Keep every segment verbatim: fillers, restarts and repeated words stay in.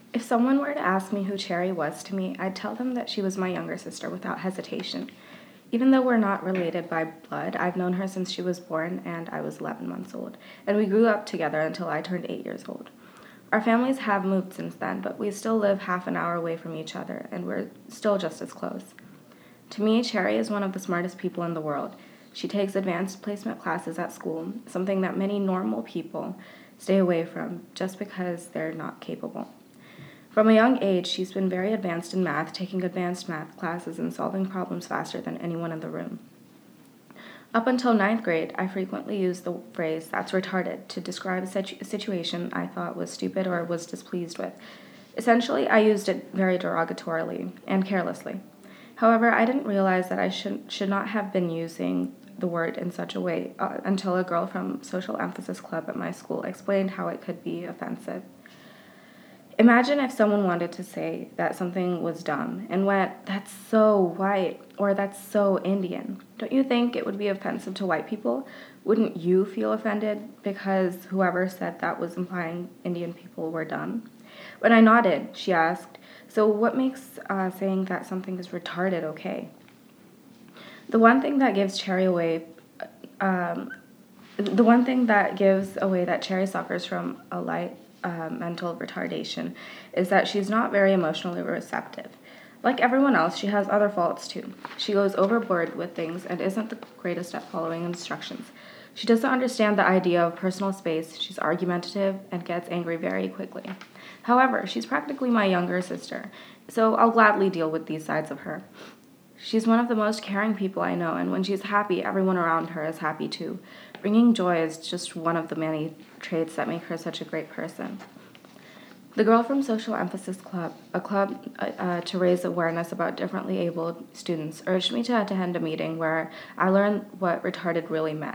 If someone were to ask me who Cherry was to me, I'd tell them that she was my younger sister without hesitation. Even though we're not related by blood, I've known her since she was born and I was eleven months old, and we grew up together until I turned eight years old. Our families have moved since then, but we still live half an hour away from each other, and we're still just as close. To me, Cherry is one of the smartest people in the world. She takes advanced placement classes at school, something that many normal people stay away from just because they're not capable. From a young age, she's been very advanced in math, taking advanced math classes and solving problems faster than anyone in the room. Up until ninth grade, I frequently used the phrase, "that's retarded," to describe a situ- situation I thought was stupid or was displeased with. Essentially, I used it very derogatorily and carelessly. However, I didn't realize that I should, should not have been using the word in such a way uh, until a girl from Social Emphasis Club at my school explained how it could be offensive. Imagine if someone wanted to say that something was dumb and went, "that's so white," or "that's so Indian." Don't you think it would be offensive to white people? Wouldn't you feel offended because whoever said that was implying Indian people were dumb? When I nodded, she asked, "So what makes uh, saying that something is retarded okay?" The one thing that gives Cherry away, um, the one thing that gives away that Cherry suffers from a light uh, mental retardation is that she's not very emotionally receptive. Like everyone else, she has other faults too. She goes overboard with things and isn't the greatest at following instructions. She doesn't understand the idea of personal space, she's argumentative, and gets angry very quickly. However, she's practically my younger sister, so I'll gladly deal with these sides of her. She's one of the most caring people I know, and when she's happy, everyone around her is happy too. Bringing joy is just one of the many traits that make her such a great person. The Girl from Social Emphasis Club, a club uh, uh, to raise awareness about differently abled students, urged me to attend a meeting where I learned what retarded really meant.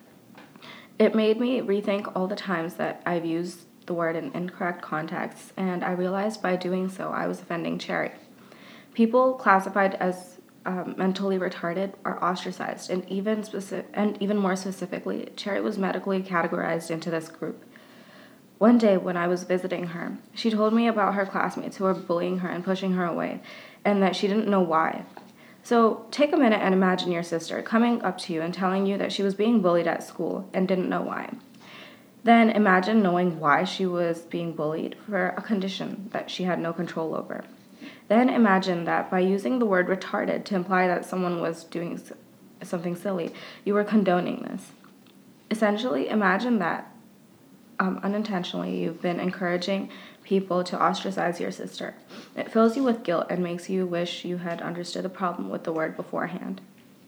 It made me rethink all the times that I've used the word in incorrect contexts, and I realized by doing so I was offending Cherry. People classified as um, mentally retarded are ostracized, and even specific, and even more specifically, Cherry was medically categorized into this group. One day when I was visiting her, she told me about her classmates who were bullying her and pushing her away, and that she didn't know why. So take a minute and imagine your sister coming up to you and telling you that she was being bullied at school and didn't know why. Then imagine knowing why she was being bullied for a condition that she had no control over. Then imagine that by using the word retarded to imply that someone was doing something silly, you were condoning this. Essentially, imagine that um, unintentionally you've been encouraging people to ostracize your sister. It fills you with guilt and makes you wish you had understood the problem with the word beforehand.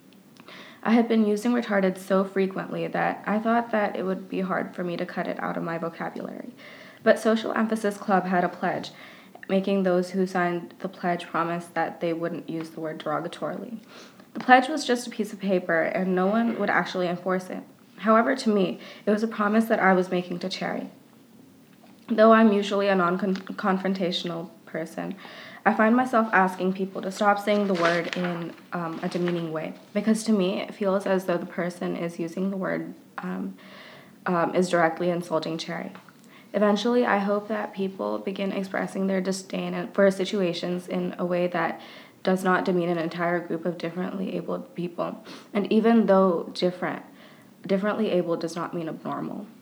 I had been using retarded so frequently that I thought that it would be hard for me to cut it out of my vocabulary. But Social Emphasis Club had a pledge, making those who signed the pledge promise that they wouldn't use the word derogatorily. The pledge was just a piece of paper, and no one would actually enforce it. However, to me, it was a promise that I was making to Cherry. Though I'm usually a non-confrontational person, I find myself asking people to stop saying the word in um, a demeaning way, because to me, it feels as though the person is using the word um, um, is directly insulting Cherry. Eventually, I hope that people begin expressing their disdain for situations in a way that does not demean an entire group of differently abled people. And even though different, differently abled does not mean abnormal.